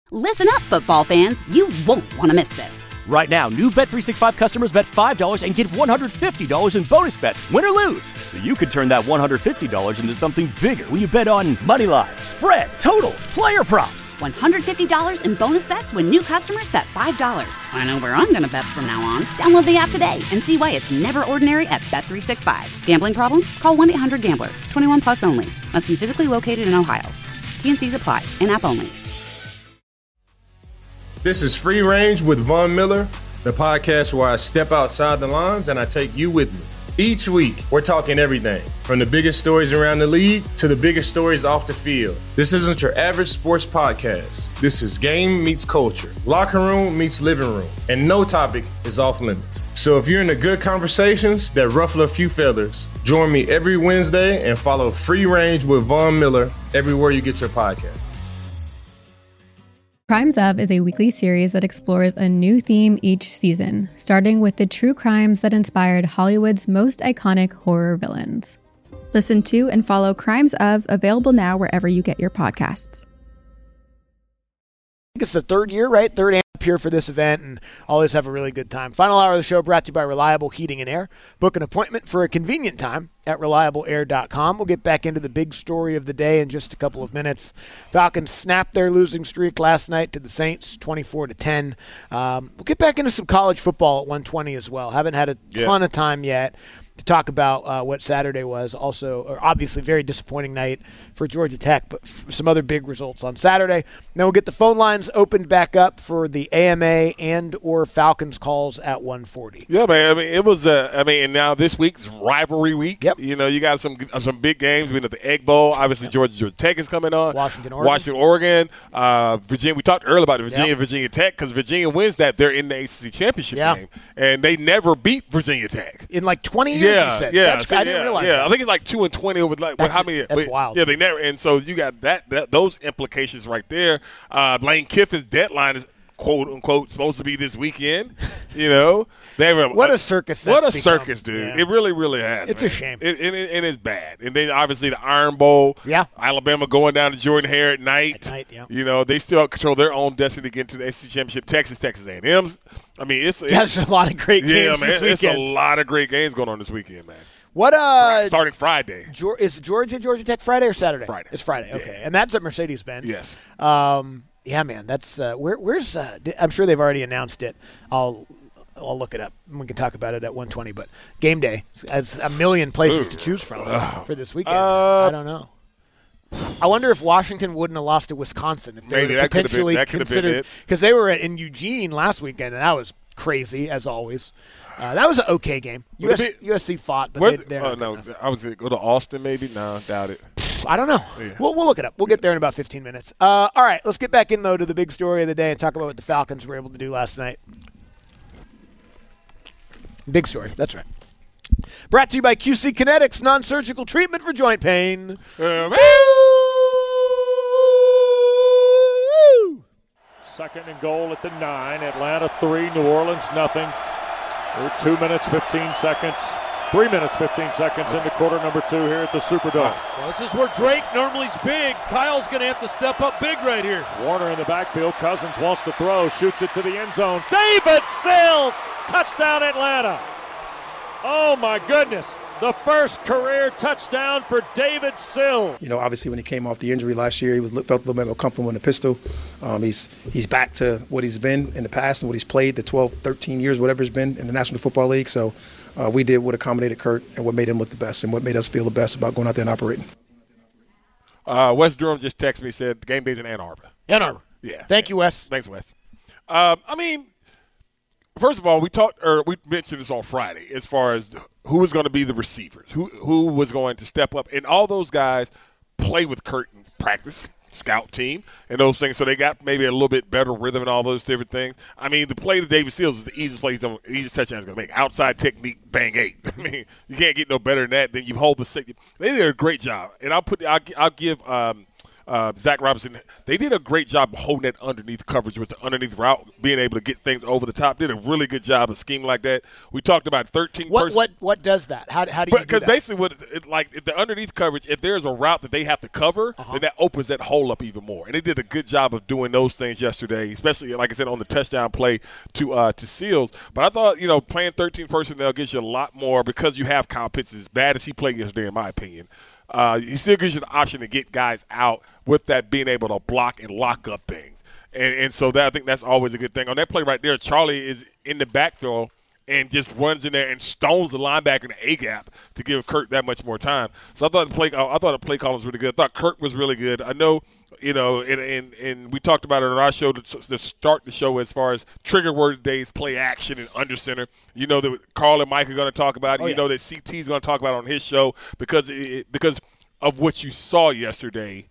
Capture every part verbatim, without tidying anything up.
Listen up, football fans. You won't want to miss this. Right now, new Bet three sixty-five customers bet five dollars and get one hundred fifty dollars in bonus bets, win or lose. So you could turn that one hundred fifty dollars into something bigger when you bet on money line, spread, totals, player props. one hundred fifty dollars in bonus bets when new customers bet five dollars. I know where I'm going to bet from now on. Download the app today and see why it's never ordinary at Bet three sixty-five. Gambling problem? Call one eight hundred gambler. twenty-one plus only. Must be physically located in Ohio. T N Cs apply. In-app only. This is Free Range with Von Miller, the podcast where I step outside the lines and I take you with me. Each week, we're talking everything from the biggest stories around the league to the biggest stories off the field. This isn't your average sports podcast. This is game meets culture, locker room meets living room, and no topic is off limits. So if you're into good conversations that ruffle a few feathers, join me every Wednesday and follow Free Range with Von Miller everywhere you get your podcast. Crimes Of is a weekly series that explores a new theme each season, starting with the true crimes that inspired Hollywood's most iconic horror villains. Listen to and follow Crimes Of, available now wherever you get your podcasts. I think it's the third year, right? Third amp here for this event, and always have a really good time. Final hour of the show brought to you by Reliable Heating and Air. Book an appointment for a convenient time at reliable air dot com. We'll get back into the big story of the day in just a couple of minutes. Falcons snapped their losing streak last night to the Saints, twenty-four to ten. Um, we'll get back into some college football at one twenty as well. Haven't had a ton yeah. of time yet to talk about uh, what Saturday was. Also, or obviously, very disappointing night for Georgia Tech, but f- some other big results on Saturday. Then we'll get the phone lines opened back up for the A M A and or Falcons calls at one forty. Yeah, man. I mean, it was. Uh, I mean, and now this week's rivalry week. Yep. You know, you got some some big games. We know the Egg Bowl. Obviously, Georgia Georgia Tech is coming on. Washington, Oregon. Washington, Oregon. Uh, Virginia. We talked earlier about Virginia, yep. Virginia Tech, because Virginia wins that. They're in the A C C championship yeah. game, and they never beat Virginia Tech in like twenty years. Yeah, you said. yeah. That's, So, I didn't yeah, realize. Yeah, that. I think it's like two and twenty over like that's, how many? That's wait, wild. Yeah, they never. And so you got that, that those implications right there. Uh, Lane Kiffin's deadline is quote unquote supposed to be this weekend. You know, they were, what a circus! That's what a become. circus, dude! Yeah. It really, really has. It's man. a shame. It, it, it, it is bad. And then obviously the Iron Bowl. Yeah, Alabama going down to Jordan Hare at night. At night, yeah. You know, they still control their own destiny to get into the A C C championship. Texas, Texas A and M's. I mean, it's, it's yeah, there's a lot of great games yeah, man. this It's weekend. a lot of great games going on this weekend, man. What uh? Starting Friday. Is Georgia Georgia Tech Friday or Saturday? Friday. It's Friday. Okay, Yeah. and that's at Mercedes-Benz. Yes. Um. Yeah, man. That's uh. Where, where's uh? I'm sure they've already announced it. I'll. I'll look it up. We can talk about it at one twenty. But game day has a million places Ooh. to choose from for this weekend. Uh, I don't know. I wonder if Washington wouldn't have lost to Wisconsin if they Maybe were that could've been- potentially that could've been considered, it. because they were in Eugene last weekend, and that was crazy as always. Uh, that was an okay game. U S, Would it be- U S C fought, but Where- they, they're oh, not no, good enough. I was going to go to Austin maybe. No, doubt it. I don't know. Yeah. We'll, we'll look it up. We'll get there in about fifteen minutes. Uh, all right, let's get back in, though, to the big story of the day and talk about what the Falcons were able to do last night. Big story. That's right. Brought to you by Q C Kinetics, non-surgical treatment for joint pain. Uh, Second and goal at the nine. Atlanta three, New Orleans nothing. We're two minutes, fifteen seconds. Three minutes, fifteen seconds into quarter number two here at the Superdome. Well, this is where Drake normally's big. Kyle's going to have to step up big right here. Warner in the backfield. Cousins wants to throw, shoots it to the end zone. David Sills, touchdown Atlanta. Oh, my goodness. The first career touchdown for David Sills. You know, obviously when he came off the injury last year, he was felt a little bit more comfortable in the pistol. Um, he's he's back to what he's been in the past and what he's played the twelve, thirteen years, whatever it's been in the National Football League. So uh, we did what accommodated Kurt and what made him look the best and what made us feel the best about going out there and operating. Uh, Wes Durham just texted me, said the game day's in Ann Arbor. Ann Arbor. Yeah. Thank you, Wes. Thanks, Wes. Um, I mean, first of all, we talked, or we mentioned this on Friday as far as who was going to be the receivers, who who was going to step up, and all those guys play with Kurt in practice, scout team, and those things. So they got maybe a little bit better rhythm and all those different things. I mean, the play to David Sills is the easiest play, he's gonna, easiest touchdown he's going to make. Outside technique, bang eight. I mean, you can't get no better than that. Then you hold the six. They did a great job, and I'll put, I'll, I'll give. Um, uh, Zach Robinson, they did a great job of holding that underneath coverage with the underneath route, being able to get things over the top. Did a really good job of scheming like that. We talked about thirteen. What pers- what what does that? How how do you do that? Because basically, what it, like if the underneath coverage, if there's a route that they have to cover, uh-huh. then that opens that hole up even more. And they did a good job of doing those things yesterday, especially like I said on the touchdown play to uh, to Seals. But I thought you know playing thirteen personnel gives you a lot more because you have Kyle Pitts as bad as he played yesterday, in my opinion. Uh, he still gives you the option to get guys out with that being able to block and lock up things. And, and so that I think that's always a good thing. On that play right there, Charlie is in the backfield and just runs in there and stones the linebacker in the A-gap to give Kirk that much more time. So I thought the play, I thought the play call was really good. I thought Kirk was really good. I know, you know, and and, and we talked about it on our show to, to start the show as far as trigger word days, play action, and under center. You know that Carl and Mike are going to talk about it. Oh, you yeah. know that C T is going to talk about it on his show because it, because of what you saw yesterday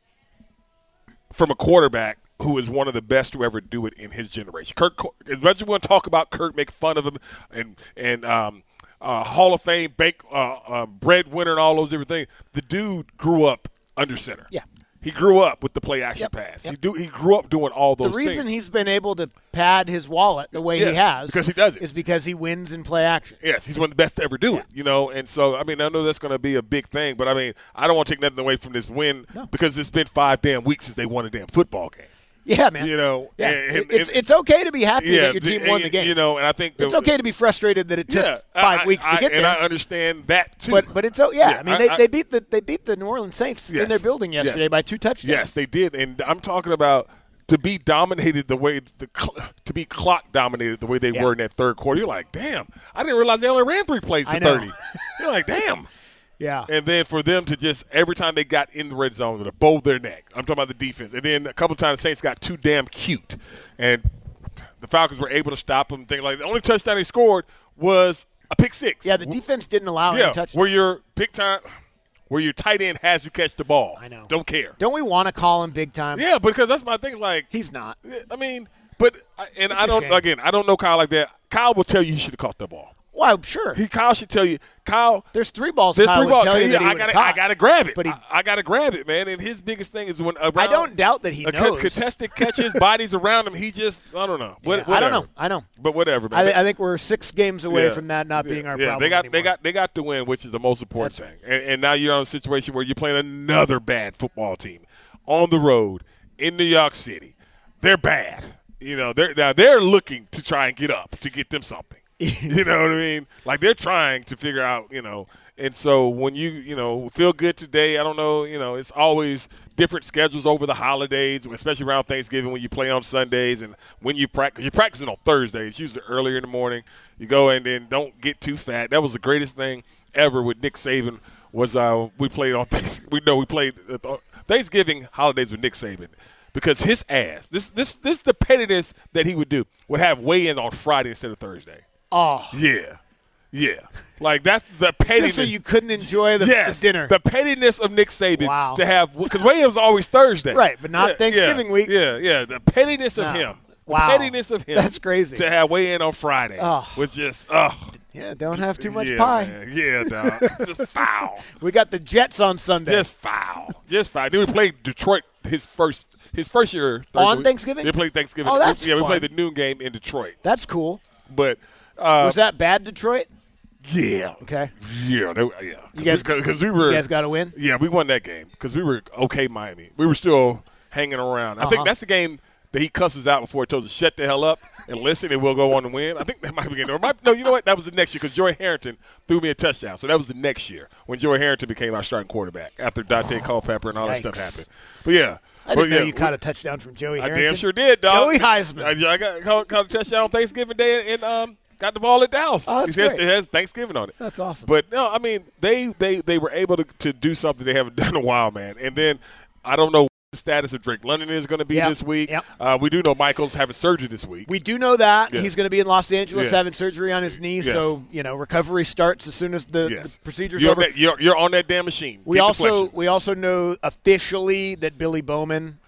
from a quarterback who is one of the best to ever do it in his generation. Kirk, as much as we want to talk about Kirk, make fun of him, and and um, uh, Hall of Fame, bank, uh, uh, breadwinner, and all those different things, the dude grew up under center. Yeah. He grew up with the play action Yep. pass. Yep. He do he grew up doing all those The reason things. he's been able to pad his wallet the way Yes, he has because he does it. is because he wins in play action. Yes, he's one of the best to ever do Yeah. it, you know. And so, I mean, I know that's going to be a big thing, but, I mean, I don't want to take nothing away from this win No. because it's been five damn weeks since they won a damn football game. Yeah, man. You know, yeah. and- and- it's and- it's okay to be happy Yeah, that your team and- won the game. You know, and I think it's the- okay to be frustrated that it took yeah, five I- weeks to I- get and there. I understand that too. But but it's oh yeah, Yeah, I mean I- they, I- they beat the they beat the New Orleans Saints Yes. in their building yesterday Yes. by two touchdowns. Yes, they did, and I'm talking about to be dominated the way the cl- to be clock dominated the way they Yeah. were in that third quarter. You're like, damn, I didn't realize they only ran three plays I to know. thirty. You're like, damn. Yeah. And then for them to just every time they got in the red zone to bow their neck. I'm talking about the defense. And then a couple times the Saints got too damn cute, and the Falcons were able to stop them. Things like the only touchdown they scored was a pick six. Yeah, the defense didn't allow Yeah, any touchdowns. where your big time, where your tight end has to catch the ball. I know. Don't care. Don't we want to call him big time? Yeah, because that's my thing. Like He's not. I mean, but and It's I a don't shame. again. I don't know Kyle like that. Kyle will tell you he should have caught the ball. Well, I'm sure. He Kyle should tell you. Kyle, There's three balls. there's Kyle three would balls. Tell you He- that he I would've gotta, caught. I gotta grab it. But he, I, I gotta grab it, man. And his biggest thing is when around, I don't doubt that he a knows. contested catches, bodies around him. He just, I don't know. What, Yeah, I don't whatever. know. I know. But whatever, man. I, th- I think we're six games away Yeah. from that not being our yeah, problem. they got anymore. they got they got the win, which is the most important That's thing. And, and now you're in a situation where you're playing another bad football team on the road in New York City. They're bad. You know, they're now they're looking to try and get up to get them something. You know what I mean? Like they're trying to figure out, you know. And so when you, you know, feel good today, I don't know, you know, it's always different schedules over the holidays, especially around Thanksgiving when you play on Sundays and when you practice. You're practicing on Thursdays, usually earlier in the morning. You go and then don't get too fat. That was the greatest thing ever with Nick Saban was uh, we played on – we know we played uh, Thanksgiving holidays with Nick Saban. Because his ass, this this this the pettiness that he would do, would have weigh-in on Friday instead of Thursday. Oh. Yeah. Yeah. Like, that's the pettiness. Just so you couldn't enjoy the, yes, the dinner. the pettiness of Nick Saban Wow. to have – because weigh-in was always Thursday. Right, but not Yeah, Thanksgiving yeah, week. Yeah, yeah. The pettiness of No. him. The Wow. pettiness of him. That's crazy. To have weigh-in on Friday Oh. was just – oh. Yeah, don't have too much yeah, pie. Man. Yeah, dog. Just foul. We got the Jets on Sunday. Just foul. Just foul. Then we played Detroit his first his first year. On week. Thanksgiving? They played Thanksgiving. Oh, that's Yeah, we fun. played the noon game in Detroit. That's cool. But uh, Was that bad, Detroit? yeah. Okay. Yeah, they, yeah. You guys- because we were You guys got to win? Yeah, we won that game because we were okay Miami. We were still hanging around. I Uh-huh. think that's the game that he cusses out before he tells us shut the hell up and listen and we'll go on to win. I think that might be getting or might, no, you know what? That was the next year because Joey Harrington threw me a touchdown. So that was the next year when Joey Harrington became our starting quarterback after Dante Culpepper and all that stuff Yikes. happened. But yeah. I but didn't know yeah, you caught a touchdown from Joey I Harrington. damn sure did, dog. Joey Heisman. I, I got caught, caught a touchdown on Thanksgiving Day and um, got the ball at Dallas. Oh, that's it, has, great. it has Thanksgiving on it. That's awesome. But no, I mean they they they were able to, to do something they haven't done in a while, man. And then I don't know what the status of Drake London is going to be Yep. this week. Yep. Uh, we do know Michael's having surgery this week. We do know that. Yeah. He's going to be in Los Angeles Yes. having surgery on his knee, Yes. so, you know, recovery starts as soon as the, yes. the procedure's you're over. On that, you're, you're on that damn machine. We Get also deflection. we also know officially that Billy Bowman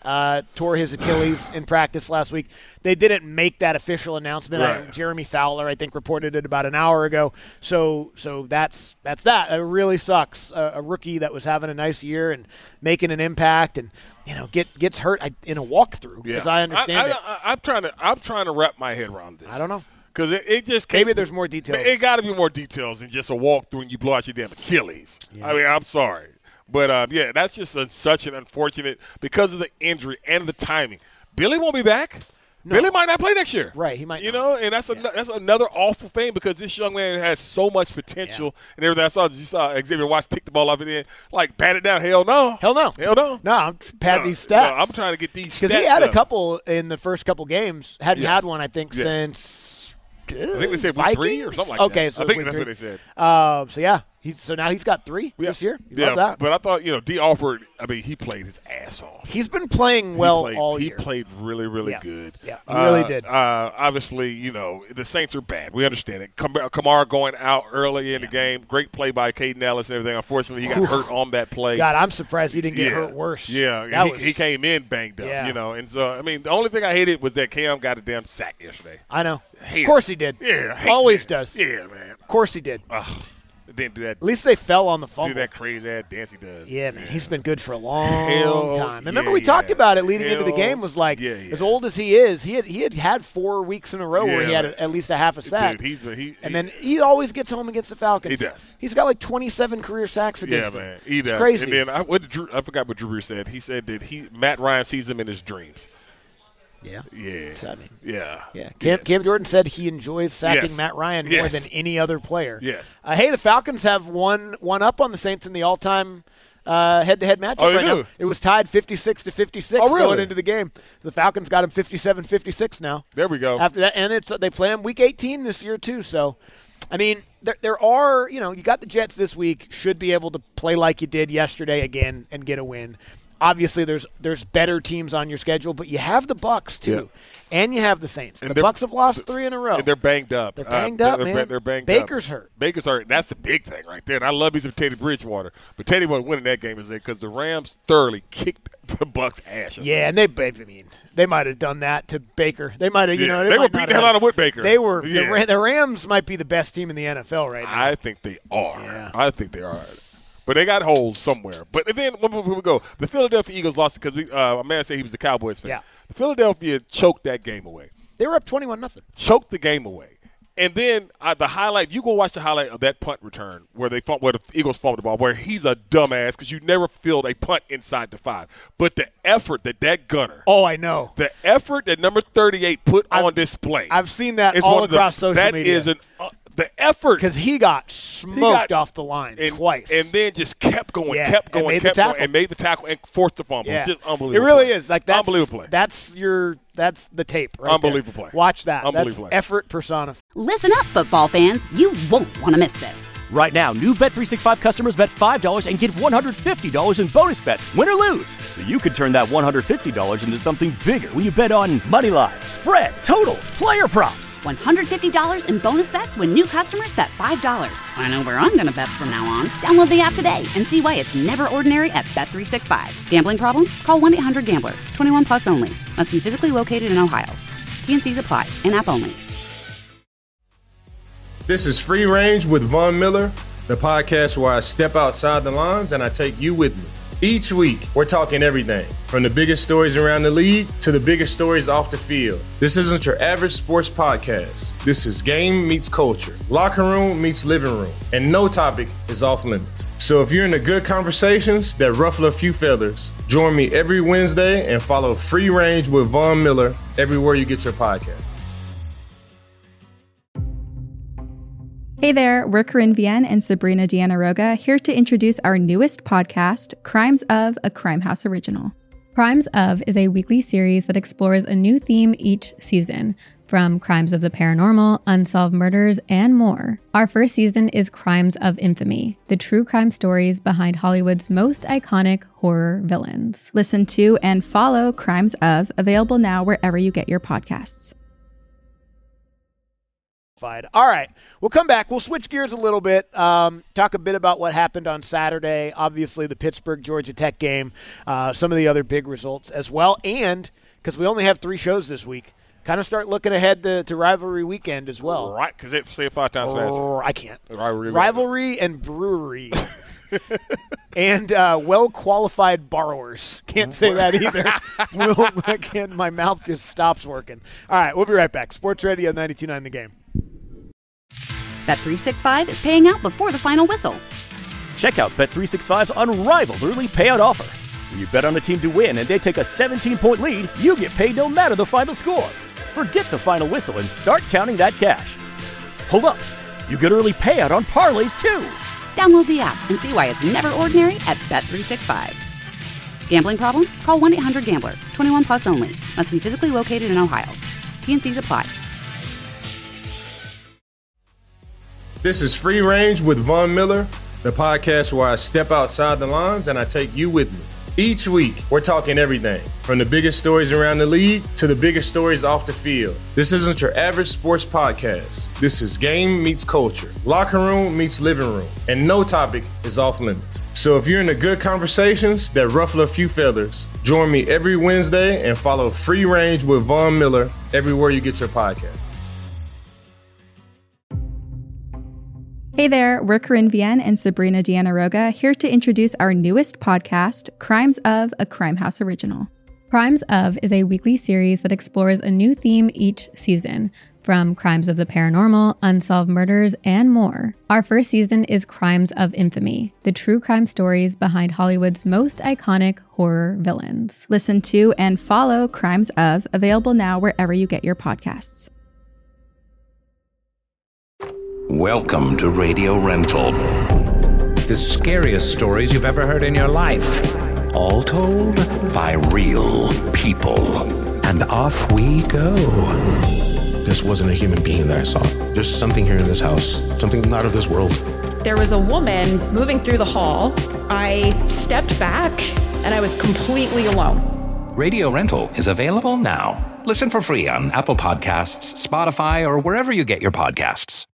uh, tore his Achilles in practice last week. They didn't make that official announcement. Right. I, Jeremy Fowler, I think, reported it about an hour ago. So so that's that's that. It really sucks. A, a rookie that was having a nice year and making an impact and, you know, get gets hurt in a walkthrough, Yeah. as I understand I, I, it. I, I'm trying to I'm trying to wrap my head around this. I don't know. Because it, it just Maybe can't- there's more details. It got to be more details than just a walkthrough and you blow out your damn Achilles. Yeah. I mean, I'm sorry. But, uh, yeah, that's just a, such an unfortunate – because of the injury and the timing. Billy won't be back. No. Billy might not play next year. Right, he might You not. know, and that's, Yeah. a, that's another awful thing because this young man has so much potential and everything. I saw, you saw Xavier Watts pick the ball up and then, like, bat it down. Hell no. Hell no. Hell no. No, I'm pad No, these stats. no, I'm trying to get these stats Because he had a up. couple in the first couple games. Hadn't Yes. had one, I think, Yes. since I think they said week Vikings? three or something like okay, that. so I think week that's three. what they said. Uh, so, yeah. He, so now he's got three Yeah. this year. Yeah, Love that. but I thought, you know, D. Alford, I mean, he played his ass off. He's been playing well he played, all he year. played really, really Yeah. good. Yeah, he really did. Uh, obviously, you know, the Saints are bad. We understand it. Kam- Kamara going out early in the game. Great play by Caden Ellis and everything. Unfortunately, he got hurt on that play. God, I'm surprised he didn't get yeah. hurt worse. Yeah, That he, was- he came in banged up, Yeah. you know. And so, I mean, the only thing I hated was that Cam got a damn sack yesterday. I know. Hate Of course it. he did. Yeah. I hate Always that. does. Yeah, man. Of course he did. Ugh. Didn't do that. At least they fell on the Do fumble. that crazy ass dance he does. Yeah, man, he's been good for a long Hell time. Remember yeah, we talked yeah. about it leading into the Hell game. Was like, yeah, yeah. as old as he is, he had he had had four weeks in a row where Yeah, he had man. at least a half a sack. Dude, he's been, he, and he- then he always gets home against the Falcons. He does. He's got like twenty-seven career sacks Yeah, against him. man. He It's does. crazy. And then I, what did Drew, I forgot what Drew Brees said. He said that he Matt Ryan sees him in his dreams. Yeah. Yeah. So, I mean, Yeah. Yeah, Cam, Cam Jordan said he enjoys sacking Yes. Matt Ryan more Yes. than any other player. Yes. Uh, hey, the Falcons have one one up on the Saints in the all-time uh, head-to-head matchup Oh, they right now. do? It was tied fifty-six to fifty-six Oh, really? going into the game. The Falcons got him fifty-seven fifty-six now. There we go. After that, and it's they play them week eighteen this year too. So, I mean, there there are you know you got the Jets this week. Should be able to play like you did yesterday again and get a win. Obviously, there's there's better teams on your schedule, but you have the Bucs too, and you have the Saints. And the they're- Bucs have lost three in a row. And they're banged up. They're Uh, banged up, they're, man. They're banged Baker's up. hurt. Baker's hurt. That's the big thing right there. And I love me some Teddy Bridgewater. But Teddy wasn't winning that game because the Rams thoroughly kicked the Bucs' ass. Yeah, and they, I mean, they might have done that to Baker. They might have, you Yeah, know, they might were beating not the hell have- out of Whit Baker. They were. Yeah. The, Ra- the Rams might be the best team in the N F L right now. I think they are. Yeah. I think they are. But they got holes somewhere. But then when we go, the Philadelphia Eagles lost because we. Uh, a man said he was a Cowboys fan. Yeah. Philadelphia choked that game away. They were up twenty-one nothing. Choked the game away. And then uh, the highlight, if you go watch the highlight of that punt return where they fumbled, where the Eagles fumbled the ball, where he's a dumbass because you never field a punt inside the five. But the effort that that gunner, Oh, I know. the effort that number thirty-eight put I've- on display. I've seen that is all one of the- across social that media. is an uh, the effort Because he got smoked got- off the line and, twice. and then just kept going, Yeah, kept and going, made the kept going, tackle. and made the tackle and forced the fumble. yeah. Just unbelievable. It really play. is. Like that's unbelievable play. That's your that's the tape right Unbelievable there. play. Watch that. Unbelievable That's play. effort personified. Listen up, football fans. You won't want to miss this. Right now, new Bet three sixty-five customers bet five dollars and get one hundred fifty dollars in bonus bets, win or lose. So you could turn that one hundred fifty dollars into something bigger when you bet on money line, spread, totals, player props. one hundred fifty dollars in bonus bets when new customers bet five dollars. I know where I'm going to bet from now on. Download the app today and see why it's never ordinary at Bet three sixty-five. Gambling problem? Call one eight hundred gambler. twenty-one plus only. Must be physically located in Ohio. T and C's apply. In-app only. This is Free Range with Von Miller, the podcast where I step outside the lines and I take you with me. Each week, we're talking everything from the biggest stories around the league to the biggest stories off the field. This isn't your average sports podcast. This is game meets culture, locker room meets living room, and no topic is off limits. So if you're into good conversations that ruffle a few feathers, join me every Wednesday and follow Free Range with Von Miller everywhere you get your podcast. Hey there, we're Corinne Vienne and Sabrina Diana-Roga here to introduce our newest podcast, Crimes of, a Crime House original. Crimes of is a weekly series that explores a new theme each season, from crimes of the paranormal, unsolved murders, and more. Our first season is Crimes of Infamy, the true crime stories behind Hollywood's most iconic horror villains. Listen to and follow Crimes of, available now wherever you get your podcasts. qualified. All right, we'll come back. We'll switch gears a little bit, um, talk a bit about what happened on Saturday, obviously the Pittsburgh-Georgia Tech game, uh, some of the other big results as well, and because we only have three shows this week, kind of start looking ahead to, to rivalry weekend as well. Right, because it say it five times fast. Oh, I can't. Rivalry, rivalry and brewery. And uh, well-qualified borrowers. Can't say that either. Will, again, my mouth just stops working. All right, we'll be right back. Sports Radio ninety-two point nine The Game. Bet three sixty-five is paying out before the final whistle. Check out Bet three sixty-five's unrivaled early payout offer. When you bet on a team to win and they take a seventeen-point lead, you get paid no matter the final score. Forget the final whistle and start counting that cash. Hold up. You get early payout on parlays, too. Download the app and see why it's never ordinary at Bet three sixty-five. Gambling problem? Call one eight hundred gambler. twenty-one plus only. Must be physically located in Ohio. T and C's apply. This is Free Range with Von Miller, the podcast where I step outside the lines and I take you with me. Each week, we're talking everything from the biggest stories around the league to the biggest stories off the field. This isn't your average sports podcast. This is game meets culture, locker room meets living room, and no topic is off limits. So if you're into good conversations that ruffle a few feathers, join me every Wednesday and follow Free Range with Von Miller everywhere you get your podcast. Hey there, we're Corinne Vienne and Sabrina Diana-Roga here to introduce our newest podcast, Crimes of, a Crime House original. Crimes of is a weekly series that explores a new theme each season, from crimes of the paranormal, unsolved murders, and more. Our first season is Crimes of Infamy, the true crime stories behind Hollywood's most iconic horror villains. Listen to and follow Crimes of, available now wherever you get your podcasts. Welcome to Radio Rental. The scariest stories you've ever heard in your life. All told by real people. And off we go. This wasn't a human being that I saw. There's something here in this house. Something not of this world. There was a woman moving through the hall. I stepped back and I was completely alone. Radio Rental is available now. Listen for free on Apple Podcasts, Spotify, or wherever you get your podcasts.